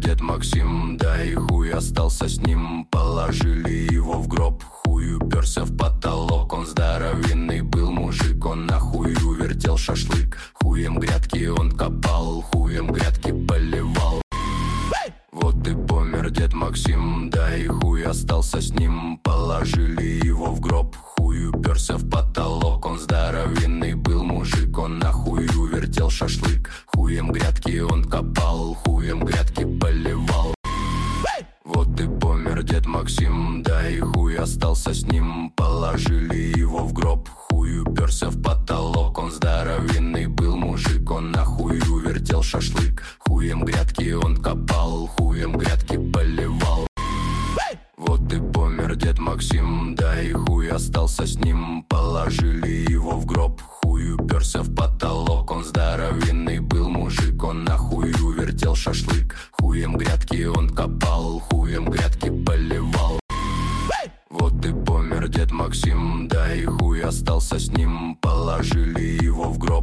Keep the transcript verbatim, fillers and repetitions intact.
дед Максим, да и хуй остался с ним. Положили его в гроб, хуй уперся в потолок. Он здоровенный был мужик, он на хую вертел шашлык. Хуем грядки он копал, хуем грядки поливал. Вот и помер дед Максим, да и хуй остался с ним. Положили его в гроб, хуй уперся в потолок. Он здоровенный был мужик, он на хую вертел шашлык. Хуем грядки он копал, хуем грядки поливал. Вот и помер дед Максим, да и хуй остался с ним. Положили его в гроб, хуй уперся в потолок. Он здоровенный был мужик, он на хую вертел шашлык. Хуем грядки он копал, хуем грядки поливал. Вот и помер дед Максим, да и хуй остался с ним. Положили его в гроб, хуй уперся в потолок. Он здоровенный был мужик, он на хую вертел шашлык. Хуем грядки он копал, хуем грядки поливал. Вот и помер дед Максим, да и хуй остался с ним. Положили его в гроб,